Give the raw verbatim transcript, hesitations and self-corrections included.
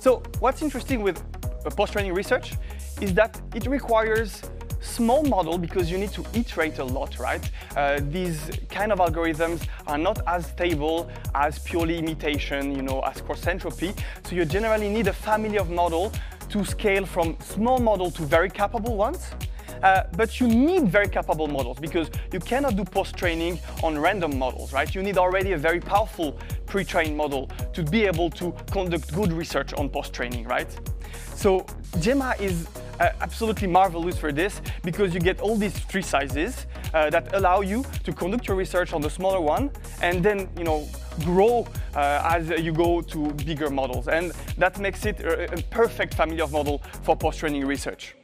So what's interesting with post-training research is that it requires small model because you need to iterate a lot, right? Uh, these kind of algorithms are not as stable as purely imitation, you know, as cross entropy. So you generally need a family of model to scale from small model to very capable ones. Uh, but you need very capable models because you cannot do post-training on random models, right? You need already a very powerful pre-trained model to be able to conduct good research on post-training, right? So Gemma is uh, absolutely marvelous for this because you get all these three sizes uh, that allow you to conduct your research on the smaller one and then, you know, grow uh, as you go to bigger models. And that makes it a, a perfect family of model for post-training research.